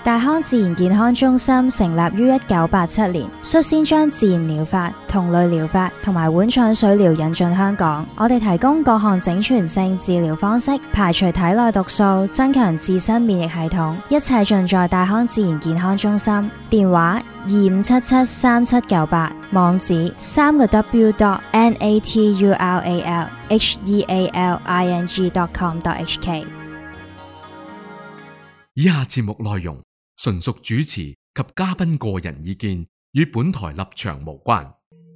大康自然健康中心成立於1987年，率先將自然療法、同類療法同埋碗腸水療引進香港。我哋提供各項整全性治療方式，排除體內毒素，增強自身免疫系統，一切盡在大康自然健康中心。電話25773798，網址www.natural.healing.com.hk。 以下節目內容純屬主持及嘉賓個人意見，與本台立場無關。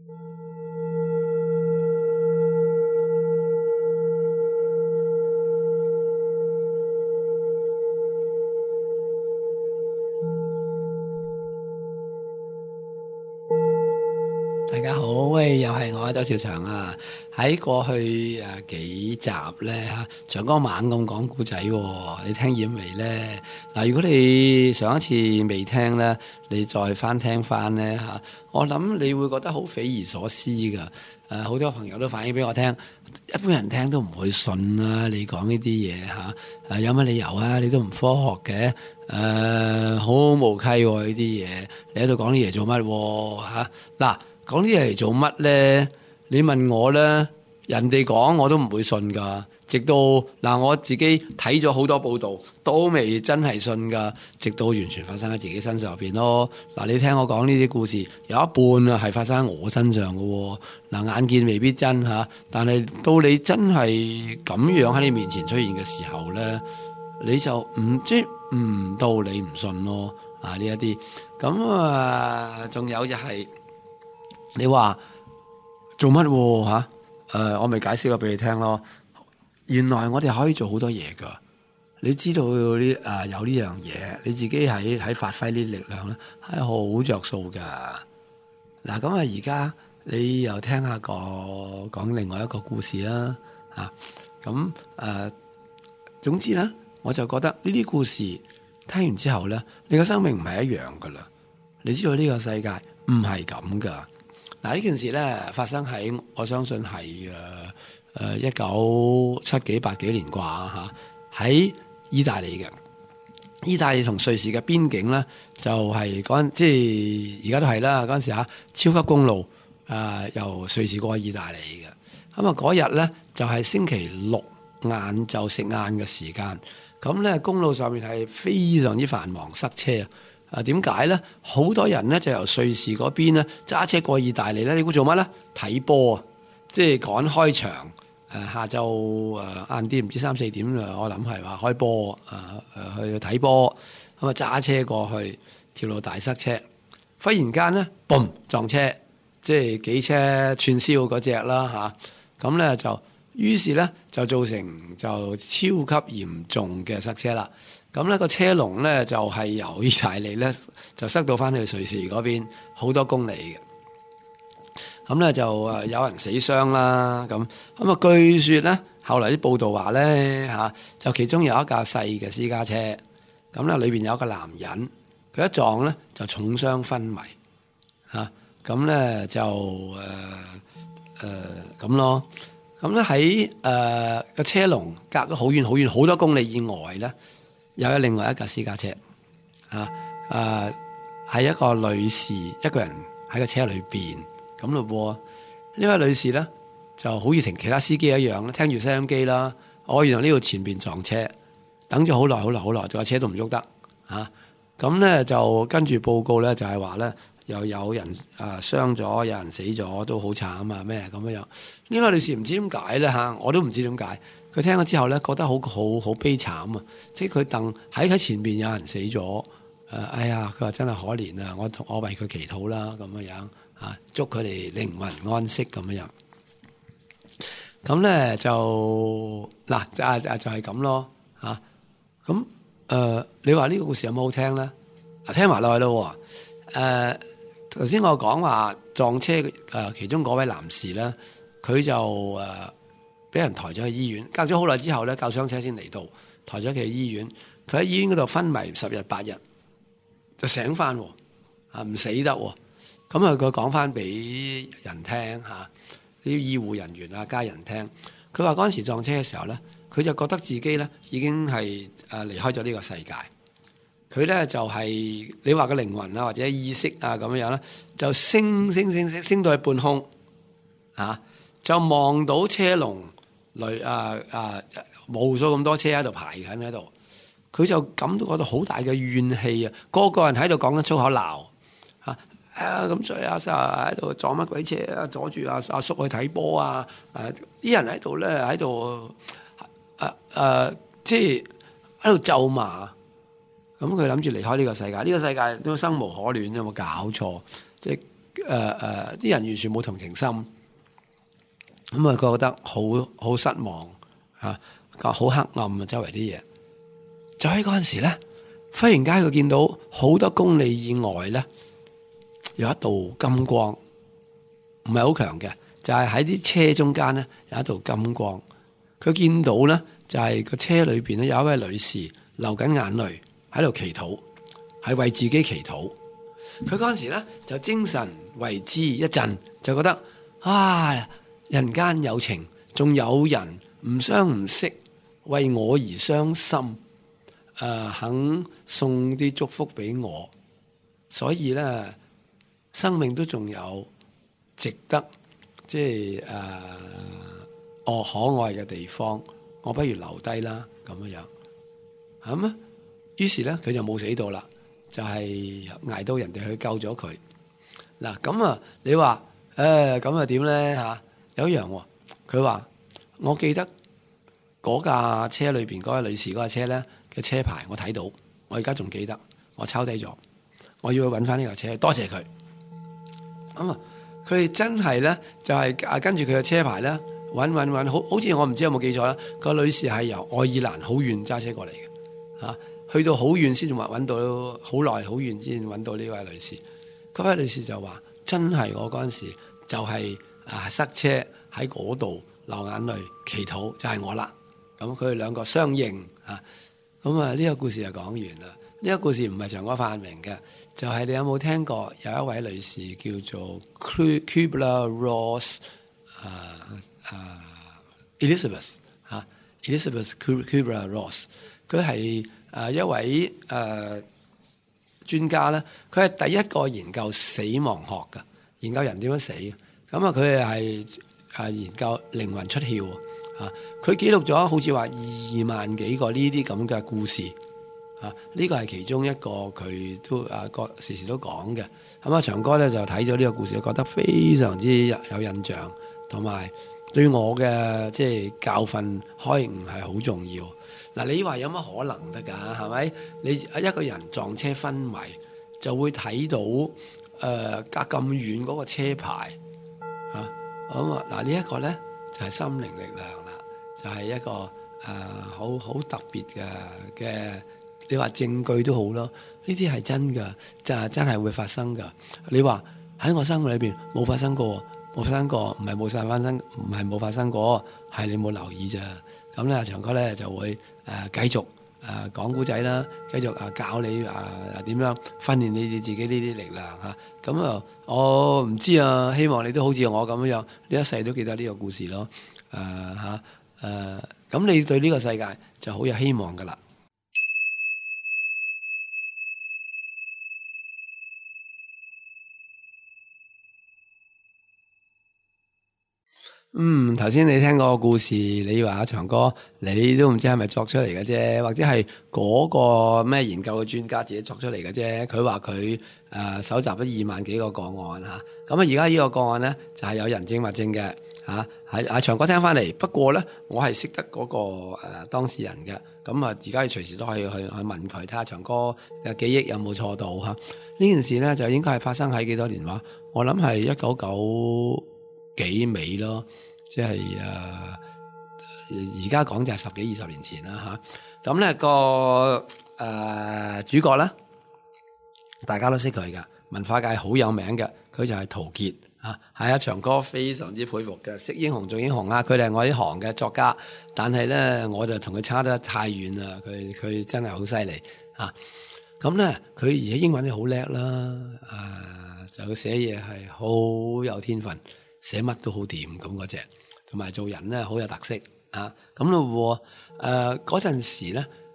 大家好，喂，又係我周兆祥啊！喺過去幾集咧吓，長江猛咁講故仔，你聽厭未咧？嗱，如果你上一次未聽咧，你再翻聽翻咧吓，我諗你會覺得好匪夷所思噶。好多朋友都反映俾我聽，一般人聽都唔會信啦。你講呢啲嘢吓，有乜理由啊？你都唔科學嘅，好無稽呢啲嘢，你喺度講啲嘢做乜吓？嗱。講啲嘢嚟做乜咧？你問我咧，人哋講我都唔會信噶。直到我自己睇咗好多報道，都未真係信噶。直到完全發生喺自己身上入邊咯。你聽我講呢啲故事，有一半係發生喺我身上噶。眼見未必真吓，但係到你真係咁樣喺你面前出現嘅時候咧，你就唔到你唔信咯。呢一啲咁仲有就係。你話做乜吓？我咪解釋過俾你聽咯。原來我哋可以做好多嘢噶。你知道有呢樣嘢，你自己喺發揮呢啲力量咧，係好着數噶。咁而家你又聽下講另外一個故事啦。總之咧，我就覺得呢啲故事聽完之後咧，你個生命唔係一樣噶啦。你知道呢個世界唔係咁噶。呢件事咧發生喺我相信係1970幾80幾年啩嚇，喺意大利嘅。意大利同瑞士嘅邊境咧就係即係而家都係啦。嗰陣時超級公路由瑞士過去意大利嘅。嗰日咧就係星期六晏晝食晏嘅時間。咁咧公路上面係非常之繁忙塞車。點解咧？好多人咧就由瑞士嗰邊咧揸車過意大利咧，你估做乜咧？睇波啊！即係趕開場，下晝晏啲唔知3、4點我諗係話開波去睇波，咁揸車過去，條路大塞車，忽然間咧，嘣撞車，即係幾車串燒嗰隻啦嚇，咁咧於是咧就造成就超級嚴重嘅塞車啦。咁咧個車龍咧就係由意大利咧就塞到翻去瑞士嗰邊好多公里嘅。咁咧就有人死傷啦。咁據說咧後來啲報道話咧就其中有一架細嘅私家車，咁咧裏邊有一個男人，佢一撞咧就重傷昏迷咁咧就咁咯。咁咧喺個車龍隔咗好遠好遠好多公里以外咧，又有另外一架私家車係一個女士一個人喺個車裏邊咁咯噃。呢位女士咧就好似同其他司機一樣咧，聽住收音機啦。原來呢度前邊撞車，等咗好耐好耐好耐，架車都唔喐得咁咧就跟住報告咧就係話咧又有人傷咗，有人死咗，都好慘咩咁樣。呢位女士唔知點解咧我都唔知點解。佢聽咗之後咧，覺得好悲慘啊！即係佢喺前邊有人死咗，哎呀！佢話真係可憐啊！我為佢祈禱啦，咁樣祝佢哋靈魂安息咁樣。咁咧就就係咁咯咁你話呢個故事有冇好聽咧？聽埋落去咯。頭先我講話撞車其中嗰位男士咧，佢就俾人抬咗去醫院，隔咗好耐之後咧，救傷車先嚟到，抬咗佢去醫院。佢喺醫院嗰度昏迷10日8日，就醒翻，唔死得。咁佢講翻俾人聽啲醫護人員家人聽。佢話嗰陣時撞車嘅時候咧，佢就覺得自己咧已經係離開咗呢個世界。 佢咧就係、你話個靈魂啊或者意識啊咁樣啦，就升到去半空啊，就望到車龍無數咁多車喺度排緊喺度，佢就感到嗰度好大嘅怨氣啊！個人喺度講緊粗口鬧咁所以阿 Sir 喺度撞乜鬼車啊，阻住阿叔去睇波啊！啲人喺度咧喺度即係喺度咒罵。咁佢諗住離開呢個世界，呢個世界都生無可戀，有冇搞錯？即係啲人完全冇同情心，咁佢覺得好失望好黑暗啊！周圍啲嘢，就喺嗰陣時咧，忽然間佢見到好多公里以外咧有一道金光，唔係好強嘅，就係喺啲車中間咧有一道金光。佢見到咧就係個車裏邊咧有一位女士流緊眼淚。喺度祈禱，係為自己祈禱。佢嗰陣時咧就精神為之一振，就覺得人間有情，仲有人唔相唔識，為我而傷心，肯送啲祝福俾我，所以咧生命都仲有值得即係可愛嘅地方，我不如留低啦咁樣，係咩？於是咧，佢就冇死到啦，就係捱到人哋去救咗佢。嗱咁啊，你話咁啊點咧嚇？有一樣喎，佢話我記得嗰架車裏邊嗰位女士嗰架車咧嘅車牌，我睇到，我而家仲記得，我抄低咗，我要去揾翻呢架車，多謝佢。咁啊，佢哋真係咧就係跟住佢嘅車牌咧揾，好似我唔知有冇記錯啦。個女士係由愛爾蘭好遠揸車過嚟嘅嚇。去到好遠先仲揾到，好耐好遠先揾到呢位女士。嗰位女士就話：真係我嗰陣時就係塞車喺嗰度流眼淚祈禱，就係我啦。咁佢哋兩個相認嚇。咁呢個故事就講完啦。呢個故事唔係長哥發明嘅，就係你有冇聽過有一位女士叫做 Kubler-Ross Elizabeth Elizabeth Kubler-Ross， 佢係一位專家咧，佢係第一個研究死亡學嘅，研究人點樣死。咁佢係研究靈魂出竅佢記錄咗好似話2萬幾個呢啲咁嘅故事呢個係其中一個佢都時時都講嘅。咁長哥咧就睇咗呢個故事，覺得非常之有印象，同埋對我嘅即係教訓開悟係好重要。嗱，你話有乜可能得㗎？係咪？你一個人撞車昏迷，就會睇到隔咁遠嗰個車牌咁嗱，呢一個咧就係心靈力量啦，就係一個好特別嘅。你話證據都好咯，呢啲係真㗎，真係會發生㗎。你話喺我生活裏邊冇發生過，冇發生過，唔係冇發生，唔係冇發生過，係你冇留意咋。咁咧，長哥咧就會繼續講古仔啦，繼續教你點樣訓練你自己呢啲力量嚇。咁我唔知啊，希望你都好似我咁樣，呢一世都記得呢個故事咯。咁你對呢個世界就好有希望噶啦。頭先你聽個故事，你話阿長哥，你都唔知係咪作出嚟嘅啫，或者係嗰個咩研究嘅專家自己作出嚟嘅啫。佢話佢搜集咗2萬幾個個案嚇，咁而家呢個個案咧就係有人證物證嘅嚇，係阿長哥聽翻嚟。不過咧，我係識得嗰個當事人嘅，咁而家你隨時都可以去問佢，睇下長哥嘅記憶有冇錯到嚇。呢件事咧就應該係發生喺幾多年話？我諗係1990幾尾咯，即係而家講就係10幾20年前啦嚇。咁咧個主角咧，大家都識佢噶，文化界好有名嘅，佢就係陶傑係長哥非常之佩服嘅，識英雄做英雄啊！佢哋係我呢行嘅作家，但係咧我就同佢差得太遠啦，佢真係好犀利嚇。咁咧佢而且英文都好叻啦，就寫嘢係好有天分。寫乜都好掂咁嗰隻，同埋做人咧好有特色咁咯。嗰陣時咧，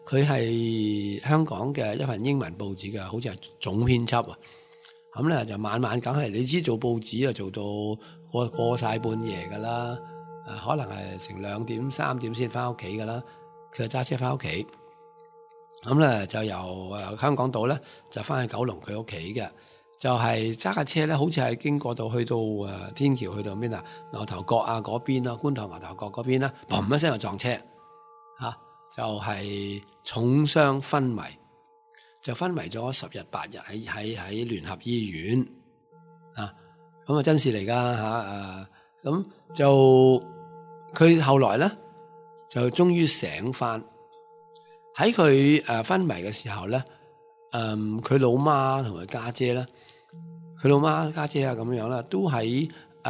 佢係香港嘅一份英文報紙嘅，好似係總編輯啊。咁咧就晚晚梗係你知做報紙啊，做到過曬半夜㗎啦。可能係成2點3點先翻屋企㗎啦。佢就揸車翻屋企，咁咧就由香港島咧就翻去九龍佢屋企嘅。就係揸架車咧，好似係經過到去到天橋去到邊啊？牛頭角啊嗰邊啦，觀塘牛頭角嗰邊啦，砰一聲就撞車嚇，就係重傷昏迷，就昏迷咗10日8日喺聯合醫院啊，咁啊真事嚟㗎嚇，咁就佢後來咧就終於醒翻，喺佢昏迷嘅時候咧，佢老媽同佢家姐咧。佢老媽家姐啊咁樣啦，都喺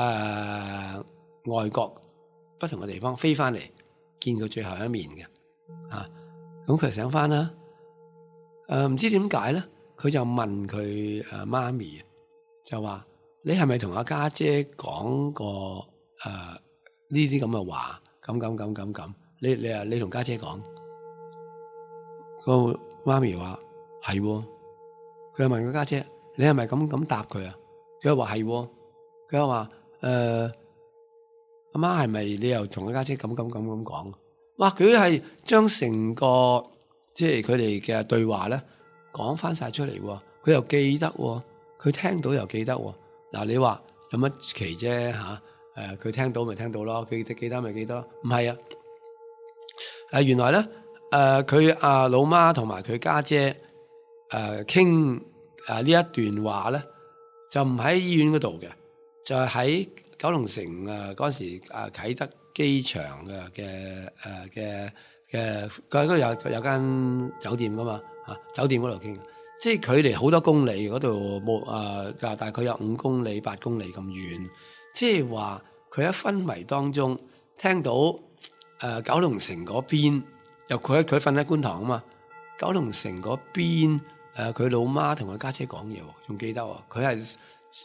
外國不同嘅地方飛翻嚟見佢最後一面嘅，咁佢醒翻啦，唔知點解咧，佢就問佢媽咪，就話你係咪同阿家姐講過呢啲咁嘅話？咁，你同家姐講，個媽咪話係，佢又問佢家姐。你係咪咁答佢啊？佢又話係，佢又話阿媽係咪你又同佢家姐咁講？哇！佢係將成個即係佢哋嘅對話咧講翻晒出嚟喎，佢又記得喎，佢聽到又記得喎。嗱，你話有乜奇啫嚇？佢聽到咪聽到咯，佢記得咪記得咯。唔係啊，原來咧佢老媽同埋佢家姐傾。呢一段話咧，就唔喺醫院嗰度嘅，就係喺九龍城嗰時啟德機場嘅嗰度有間酒店噶嘛酒店嗰度傾，即係距離好多公里嗰度冇就大概有5公里8公里咁遠，即係話佢喺昏迷當中聽到九龍城嗰邊，又佢瞓喺觀塘啊嘛，九龍城嗰邊。佢老媽同佢家姐講嘢，仲記得喎。佢係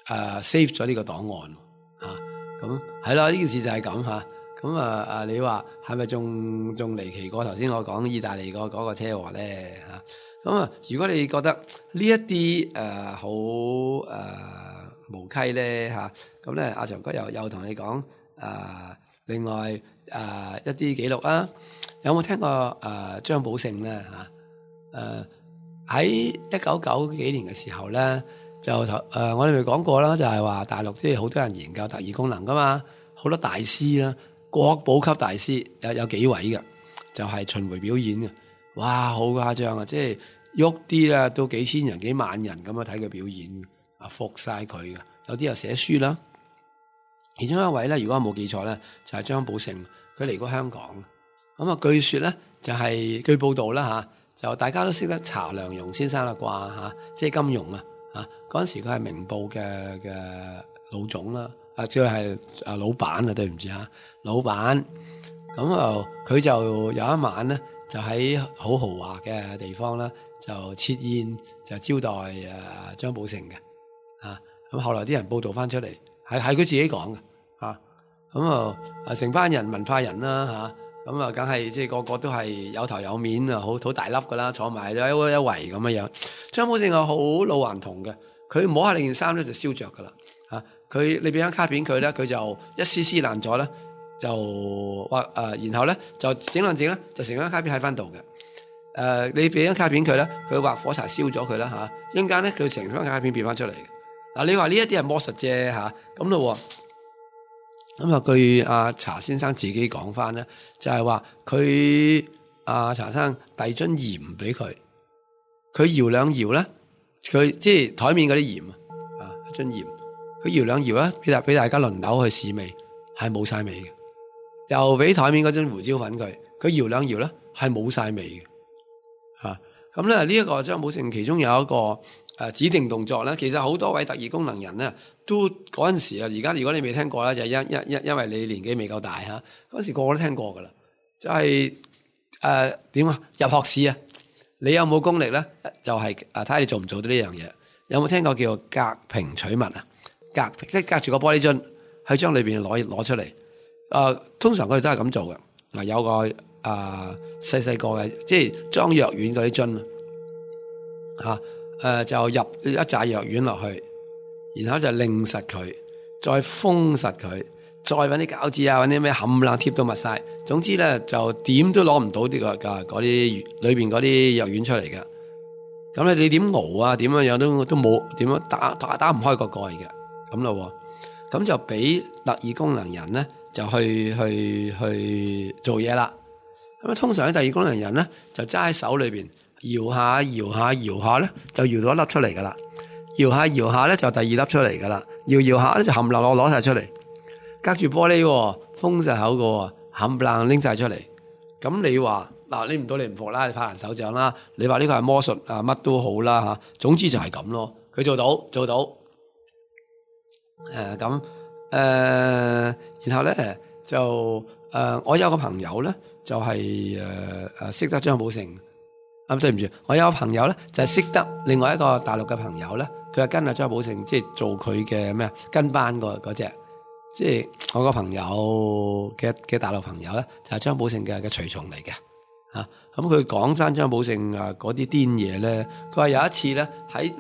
save 咗呢個檔案嚇，咁係啦。呢件事就係咁嚇。咁你話係咪仲離奇過頭先我講意大利嗰個車禍咧嚇？咁如果你覺得呢一啲好無稽咧嚇，咁咧阿長哥又同你講另外一啲記錄啊，有冇聽過張寶勝咧嚇？喺1990幾年嘅時候咧，就我哋咪講過啦，就係話大陸即係好多人研究特異功能噶嘛，好多大師啦，國寶級大師有幾位嘅，就係巡迴表演嘅，哇，好誇張啊！即係喐啲啦，都幾千人、幾萬人咁樣睇佢表演，服晒佢嘅，有啲又寫書啦。其中一位咧，如果我冇記錯咧，就係張寶勝，佢嚟過香港，咁據說咧就係據報道啦嚇。就大家都識得查良鏞先生啦啩，即係金庸啊嗰陣時佢係明報嘅老總啦，即係老闆啊，對唔住老闆。咁佢就有一晚咧，就喺好豪華嘅地方啦，就設宴就招待張寶勝嘅咁後來啲人報道翻出嚟，係佢自己講嘅咁成班人文化人啦咁梗係即係個個都係有頭有面啊，好大粒噶啦，坐埋咗一圍咁樣。張寶勝係好老頑童嘅，佢摸下你件衫咧就燒着噶啦你俾張卡片佢咧，佢就一撕爛咗咧，就然後咧就整咧就成張卡片喺翻度嘅。你俾張卡片佢咧，佢畫火柴燒咗佢啦一陣間咧佢成張卡片變翻出嚟嘅。你話呢一啲係魔術啫咁咯。咁據查先生自己講翻咧，就係話佢查生遞樽鹽俾佢，佢搖兩搖咧，佢即係台面嗰啲鹽一樽鹽，佢搖兩搖咧，俾大家輪流去試味，係冇晒味嘅。又俾台面嗰樽胡椒粉佢搖兩搖咧，係冇晒味嘅。咁咧呢一個張寶勝其中有一個指定動作咧，其實好多位特異功能人咧，都嗰陣時而家如果你未聽過咧，就因為你年紀未夠大嗰陣時個個都聽過噶啦，就係點入學試你有冇功力咧？就係睇下你做唔做到呢樣嘢。有冇聽過叫做隔瓶取物即係隔住個玻璃樽，去將裏邊攞出嚟。通常佢哋都係咁做嘅。有個細細個嘅，即係裝藥丸嗰啲樽就入一紮藥丸落去，然後就擰實佢，再封實佢，再揾啲膠紙啊，揾啲咩冚唪唥貼到密晒。總之咧就點都攞唔到呢嗰啲裏邊嗰啲藥丸出嚟嘅。咁你點熬啊？點樣都冇，點樣打唔開個蓋嘅咁咯。咁就俾特異功能人咧就去做嘢啦。咁通常啲特異功能人咧就揸喺手裏邊搖下咧，就搖到一粒出嚟噶啦。搖下咧就第二粒出嚟噶啦。搖下咧就冚唪唥攞晒出嚟，隔住玻璃封晒口個，冚唪唥拎晒出嚟。咁你話嗱，拎唔到你唔服啦，你拍人手掌啦。你話呢個係魔術啊，乜都好啦吓。總之就係咁咯，佢做到。然後咧就我有個朋友咧就係識得張寶勝。對唔住，我有個朋友咧就係識得另外一個大陸嘅朋友咧，佢係跟阿張寶勝即係做佢嘅咩跟班嗰隻，即係我個朋友嘅大陸朋友咧就係張寶勝嘅隨從嚟嘅。咁佢講翻張寶勝嗰啲癲嘢咧，佢話有一次咧喺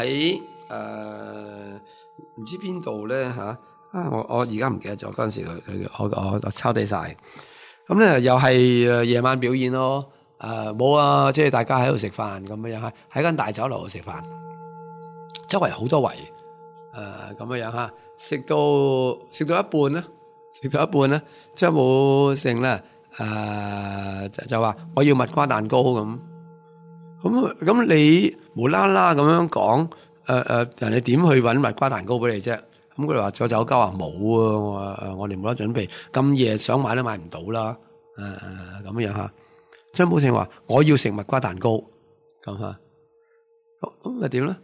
唔知邊度咧我而家唔記得咗嗰陣時我抄低晒。咁咧又係夜晚表演咯，冇啊，即係大家喺度食飯咁樣喺間大酒樓度食飯，周圍好多圍咁樣食到一半咧，張寶勝咧就話我要蜜瓜蛋糕咁你無啦啦咁樣講，人哋點去搵蜜瓜蛋糕俾你啫？咁佢哋話酒家話冇啊，我哋冇得準備，咁夜想買都買唔到啦，咁樣張寶勝話我要食蜜瓜蛋糕，咁咪點咧？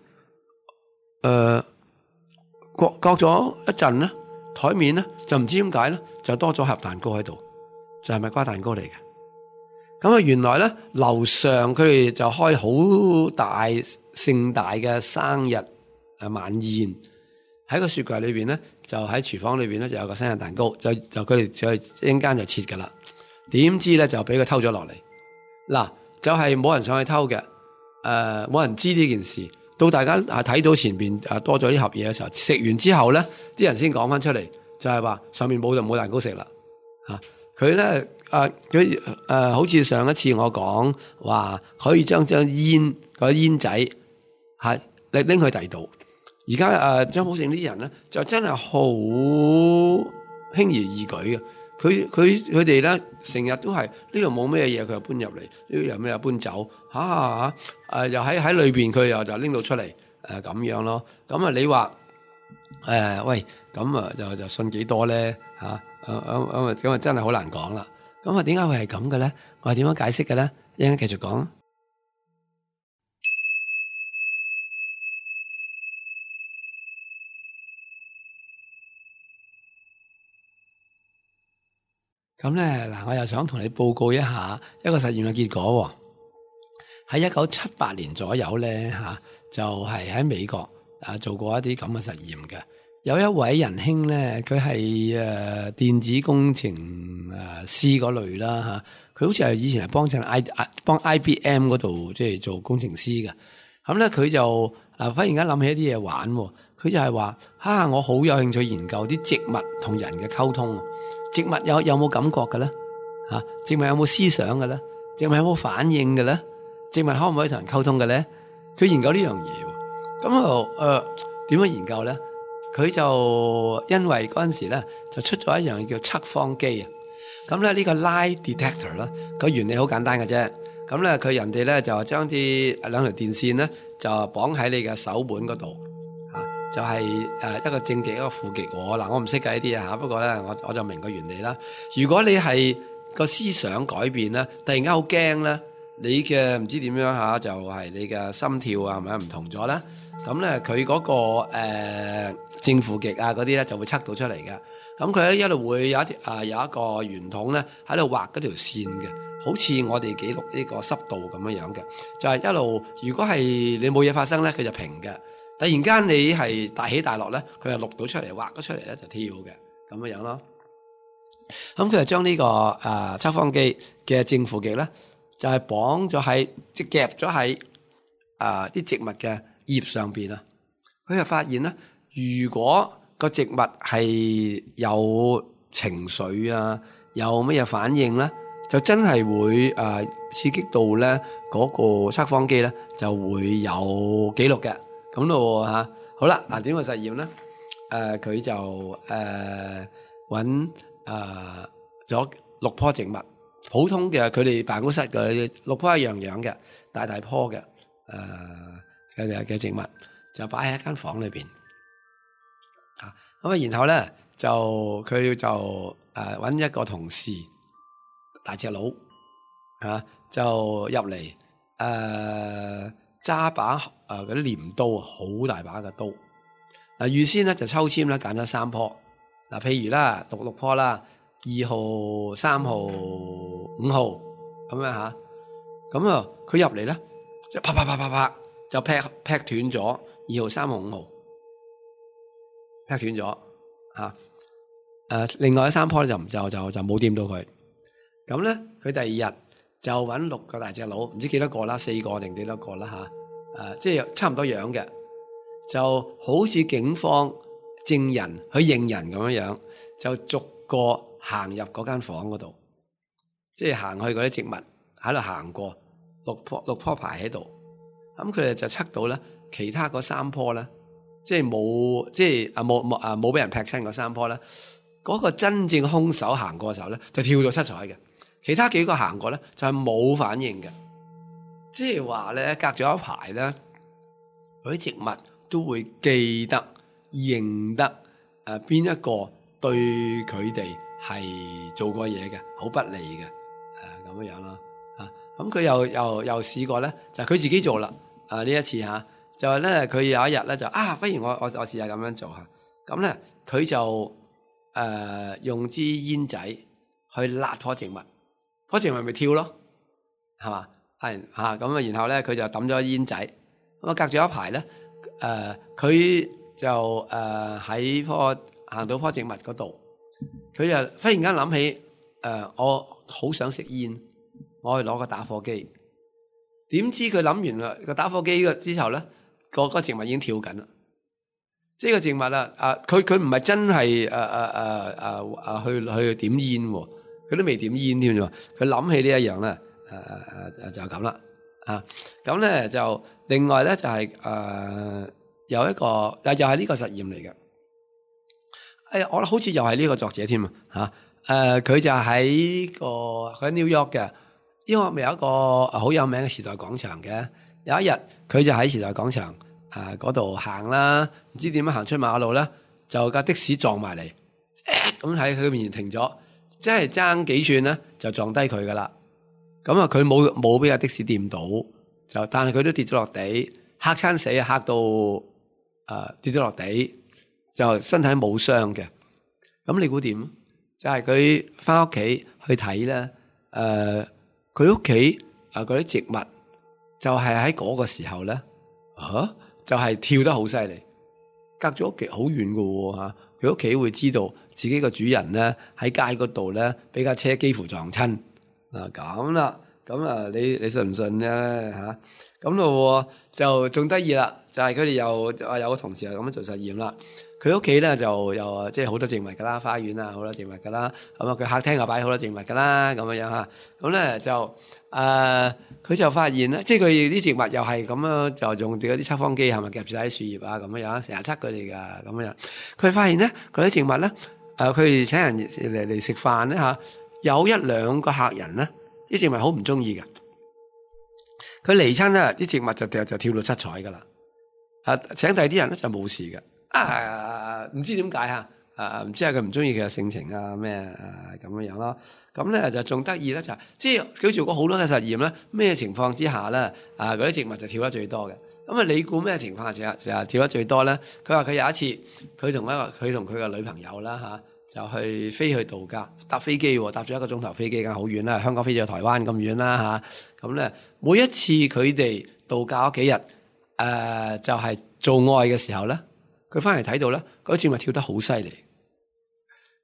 過咗一陣咧，台面咧就唔知點解咧，就多咗盒蛋糕喺度，就係蜜瓜蛋糕嚟嘅。咁原來咧樓上佢哋就開好大盛大嘅生日晚宴，喺個雪櫃裏邊咧，就喺廚房裏邊咧就有個生日蛋糕，就佢哋就一陣間就切噶啦。點知咧就俾佢偷咗落嚟，嗱就係冇人上去偷嘅，冇人知呢件事。到大家睇到前邊多咗呢盒嘢嘅時候，食完之後咧，啲人先講翻出嚟，就係話上面冇就冇蛋糕食啦。佢咧好似上一次我講話可以將煙個煙仔拎去第二度。而家張寶勝呢啲人咧就真係好輕而易舉嘅。佢哋咧成日都係呢度冇咩嘢，佢又搬入嚟；呢度有咩又搬走。又喺裏邊佢就拎到出嚟咁樣咯。咁你話喂咁就信幾多咧咁真係好難講啦。咁點解會係咁嘅咧？我係點樣解釋嘅咧？一陣間繼續講。咁咧嗱，我又想同你報告一下一個實驗嘅結果。喺1978年左右咧就係喺美國做過一啲咁嘅實驗嘅。有一位仁兄咧，佢係電子工程師嗰類啦佢好似係以前係幫 IBM 嗰度即係做工程師嘅。咁咧佢就忽然間諗起一啲嘢玩，佢就係話我好有興趣研究啲植物同人嘅溝通。植物有冇感覺嘅咧？植物有冇思想嘅咧？植物有冇反應嘅咧？植物可唔可以同人溝通嘅咧？佢研究呢樣嘢，咁點樣研究咧？佢就因為嗰陣時咧就出咗一樣叫測謊機啊。咁咧呢個 lie detector 啦，個原理好簡單嘅啫。咁咧佢人哋咧就將啲兩條電線咧就綁喺你嘅手腕嗰度，就係一個正極一個負極。我唔識計呢啲啊，不過咧我就明個原理啦。如果你係個思想改變咧，突然間好驚咧，你嘅唔知點樣就係你嘅心跳係咪唔同咗咧？咁咧佢嗰個正負極嗰啲咧就會測到出嚟嘅。咁佢咧一路會有一個圓筒咧喺度畫嗰條線嘅，好似我哋記錄呢個濕度咁樣嘅，就係一路如果係你冇嘢發生咧，佢就平嘅。突然間你係大起大落咧，佢就錄到出嚟，畫咗出嚟咧就跳嘅咁樣咯。 咁佢就將呢個測謊機嘅正負極咧，就係綁咗喺即係夾咗喺啲植物嘅葉上邊啊。佢就發現咧，如果個植物係有情緒啊，有乜嘢反應咧，就真係會刺激到咧嗰個測謊機咧就會有記錄嘅咁咯嚇。好啦，嗱點個實驗咧？佢就揾咗6棵植物，普通嘅佢哋辦公室嘅6棵一樣樣嘅大棵嘅嘅植物，就擺喺一間房裏邊咁啊，然後咧佢就揾一個同事大隻佬就入嚟揸把嗰啲鐮刀，好大把嘅刀。預先咧就抽籤咧揀咗3棵譬如啦6棵啦，2號、3號、5號咁樣嚇。咁啊，佢入嚟咧就啪啪啪啪啪就劈斷咗2號、3號、5號，劈斷咗另外3棵咧就冇掂到佢。咁咧佢第2日就揾6個大隻佬，唔知幾多個啦，4個定幾多個啦即係差唔多樣嘅，就好似警方證人去認人咁樣，就逐個行入嗰間房嗰度，即係行去嗰啲植物喺度行過6棵排喺度。咁佢哋就測到咧，其他嗰3棵咧，即係冇俾人劈親嗰3棵咧，嗰個真正兇手行過嘅時候咧，就跳到七彩嘅。其他幾個行過咧，就係冇反應嘅。即係話咧，隔咗一排咧，嗰啲植物都會記得、認得邊一個對佢哋係做過嘢嘅，好不利嘅咁樣咯。咁佢又試過咧，就係佢自己做啦。呢一次就係咧，佢有一日咧就不如我試下咁樣做下。咁咧佢就用支煙仔去辣棵植物，棵植物咪跳咯，係嘛？咁啊，然後咧佢就抌咗煙仔。咁啊，隔咗一排咧，佢就行到棵植物嗰度，佢就忽然間諗起我好想食煙，我去攞個打火機。點知佢諗完啦個打火機之後咧，個植物已經跳緊啦。即係個植物佢唔係真係去點煙喎，佢都未點煙添啫。佢諗起呢一樣咧，就咁啦。咁咧就另外咧就係有一個又係呢個實驗嚟嘅。我好似又係呢個作者添佢就喺New York 嘅。因為咪有一個好有名嘅時代廣場嘅，有一日佢就喺時代廣場嗰度行啦，唔知點樣行出馬路咧，就架的士撞埋嚟，咁喺佢面前停咗，即係爭幾寸咧就撞低佢噶啦。咁佢冇俾架的士掂到，但係佢都跌咗落地，嚇親死啊！嚇到跌咗落地，就身體冇傷嘅。咁你估點？就係佢翻屋企去睇咧，佢屋企嗰啲植物就係喺嗰個時候咧，就係跳得好犀利，隔咗屋企好遠㗎喎。佢屋企會知道自己個主人咧喺街嗰度咧俾架車幾乎撞親咁啦。咁你信唔信咧咁咯就仲得意啦，就係佢哋又有個同事又咁樣做實驗啦。佢屋企咧就又即係好多植物噶啦，花園好多植物噶啦。咁佢客廳又擺好多植物噶啦，咁樣咁咧就佢就發現咧，即係佢啲植物又係咁樣，就用住嗰啲測謊機係咪夾住喺樹葉咁樣，成日測佢哋噶咁樣。佢發現咧，嗰啲植物咧，佢哋請人嚟食飯咧有1-2個客人咧，啲植物好唔中意嘅。佢嚟親咧，啲植物就跳到七彩噶啦。請第二啲人咧就冇事嘅。唔知點解唔知係佢唔中意佢嘅性情咩咁樣咯。咁咧就仲得意咧，就係即係佢做過好多嘅實驗咧，咩情況之下咧嗰啲植物就跳得最多嘅。咁你估咩情況下就跳得最多咧？佢話佢有一次佢同佢嘅女朋友啦就飛去度假，搭飛機搭咗1個鐘頭飛機，梗係好遠啦，香港飛咗去台灣咁遠啦咁咧每一次佢哋度假嗰幾日就係做愛嘅時候咧，佢翻嚟睇到咧，嗰啲植物跳得好犀利。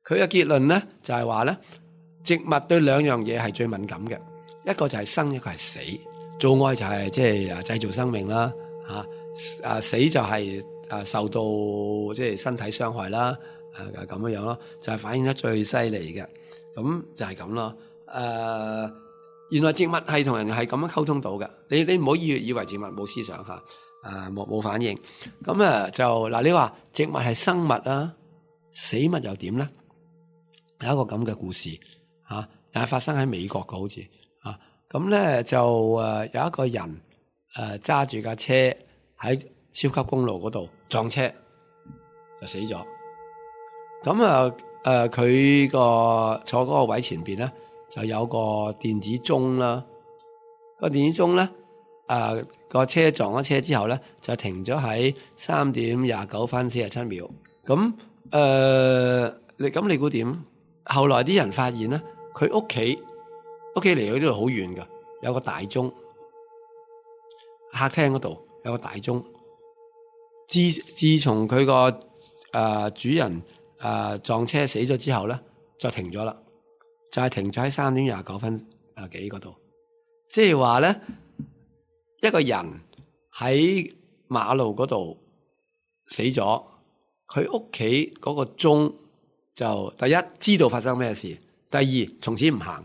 佢嘅結論咧就係話咧，植物對兩樣嘢係最敏感嘅，一個就係生，一個係死。做愛就係即係製造生命啦，死就係受到即係身體傷害啦，咁樣樣咯，就係反映得最犀利嘅。咁就係咁咯。原來植物係同人係咁樣溝通到嘅。你唔好以為植物冇思想嚇，冇反應。咁就嗱，你話植物係生物啊，死物又點咧？有一個咁嘅故事嚇，又係發生喺美國嘅好似嚇。咁咧就有一個人揸住架車喺超級公路嗰度撞車就死咗。咁佢個坐嗰個位前邊咧就有個電子鐘啦。個電子鐘咧個車撞咗車之後咧就停咗喺3:29:47。咁你估點？後來啲人發現咧，佢屋企離佢呢度好遠噶，有個大鐘，客廳嗰度有個大鐘。自從佢個主人撞車死咗之後咧，就停咗啦，就係停咗喺3:29嗰度。即係話咧，一個人喺馬路嗰度死咗，佢屋企嗰個鐘就第一知道發生咩事，第二從此唔行。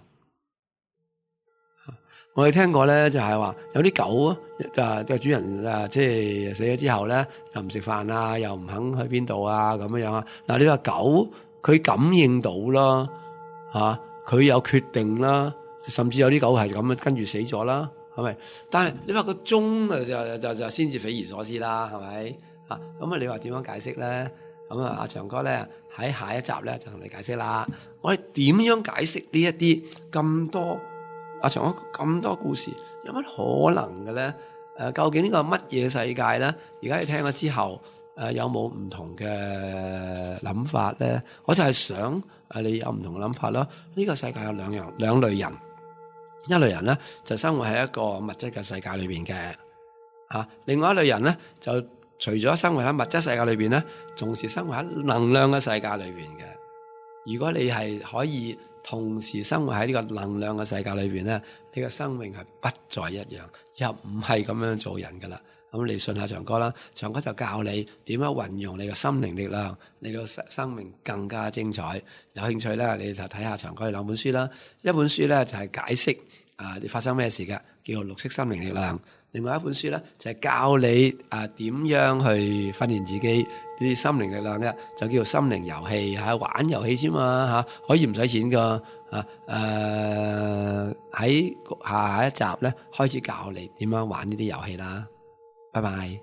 我哋聽過咧，就係話有啲狗啊，個主人即係死咗之後咧，又唔食飯啊，又唔肯去邊度啊，咁樣啊。嗱，你話狗佢感應到啦，佢有決定啦，甚至有啲狗係咁樣跟住死咗啦，係咪？但係你話個鐘就先至匪夷所思啦，係咪？咁你話點樣解釋咧？咁阿長哥咧喺下一集咧就同你解釋啦。我哋點樣解釋呢一啲咁多？阿長哥咁多故事，有乜可能嘅咧？究竟呢個乜嘢世界咧？而家你聽咗之後，有冇唔同嘅諗法咧？我就係想你有唔同嘅諗法咯。呢個世界有兩類人，一類人咧就生活喺一個物質嘅世界裏邊嘅，另外一類人咧就除咗生活喺物質世界裏邊咧，仲是生活喺能量嘅世界裏邊嘅。如果你係可以同時生活喺呢個能量嘅世界裏邊咧，你嘅生命係不再一樣，又唔係咁樣做人噶啦。咁你信下長哥啦，長哥就教你點樣運用你嘅心靈力量，你個生命更加精彩。有興趣咧，你就睇下長哥嘅兩本書啦。一本書咧就係解釋你發生咩事嘅，叫做綠色心靈力量。另外一本書咧就係教你點樣去訓練自己呢啲心靈力量嘅，就叫做心靈遊戲，玩遊戲啫嘛，可以唔使錢噶。喺下一集咧開始教你點樣玩呢啲遊戲啦。拜拜。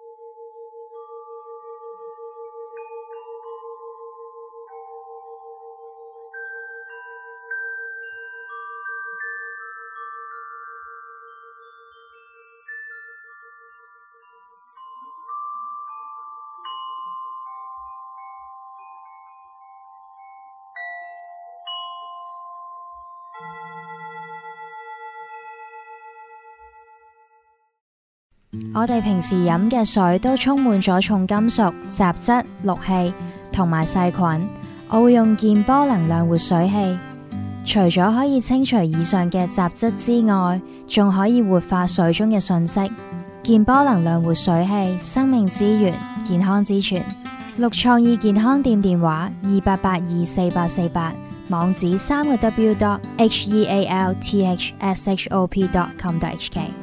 我哋平時飲嘅水都充滿咗重金屬、雜質、氯氣同埋細菌。我會用健波能量活水器，除咗可以清除以上嘅雜質之外，仲可以活化水中嘅訊息。健波能量活水器，生命之源，健康之泉。綠創意健康店電話28824848，網址3個W.healthshop.com.hk。